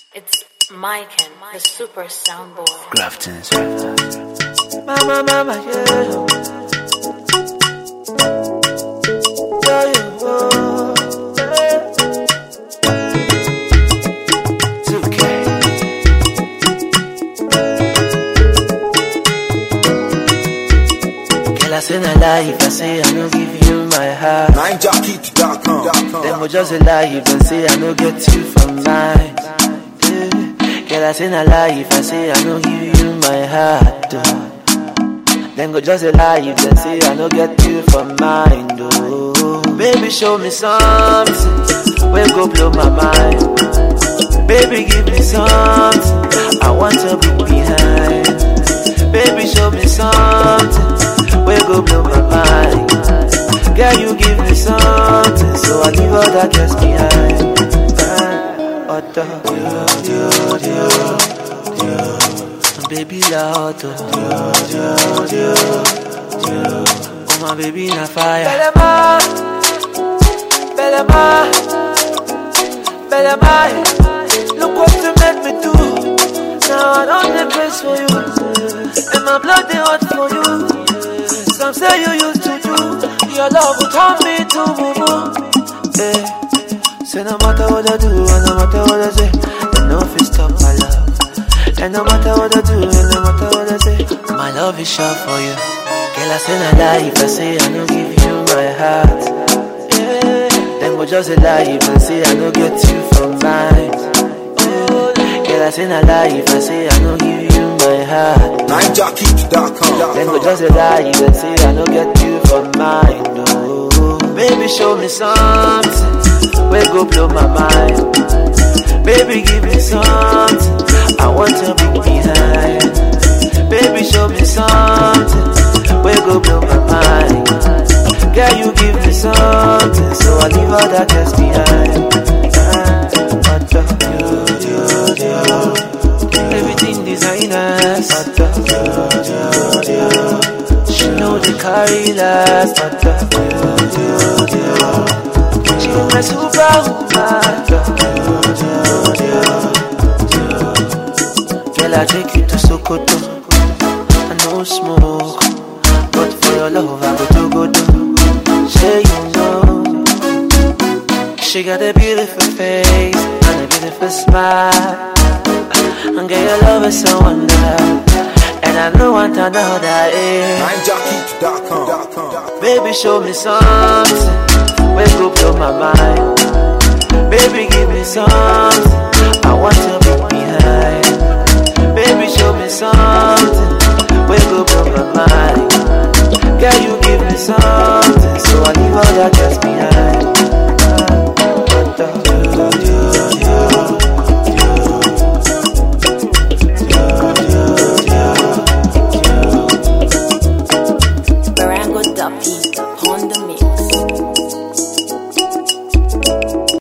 It's Mike, the super soundboard. Grafton's Mama, yeah. Yeah, yeah, oh, yeah. 2K. Girl, I say not lie if I say I no give you my heart. NineJockey.com. Then go just a lie if I say I no get you for mine. Girl, I say not lie if I say I no give you my heart. Then go just a lie if they say I no get you for mine. Baby, show me something, we go blow my mind. Baby, give me something, I want to be behind. Baby, show me something, we go blow my mind. Girl, you give me something, so I leave all that just behind. Baby, loud, oh my baby, na fire. Bellama, look what you made me do. Now I don't the best for you, and my blood they hot for you. Some say you used to do, your love will turn me to boo-boo. Say no matter what I do, and no matter what I say, they no fit stop my love. And no matter what I do, and no matter what I say, my love is sure for you. Girl, I say not lie if I say I no give you my heart. Then go just a lie if I say I no get you from mine. Girl, I say not lie if I say I no give you my heart. NineJockey.com. Then go just a lie if I say I no get you from mine. Baby, show me something, we go blow my mind. Baby, give me something, I want to be behind. Baby, show me something, we go blow my mind. Girl, you give me something, so I leave all that just behind. Everything designers, she know the carry last. She my superwoman. Girl, I take you to Sokoto. I no smoke, but for your love I go to. Say you know, she got a beautiful face and a beautiful smile. And girl, your love is so wonderful, and I don't want another. NineJockey.com. Baby, show me something, we go blow my mind. Baby, give me something, I want to be behind. Baby, show me something, we go blow my mind. Girl, you give me something, so I leave all that just behind.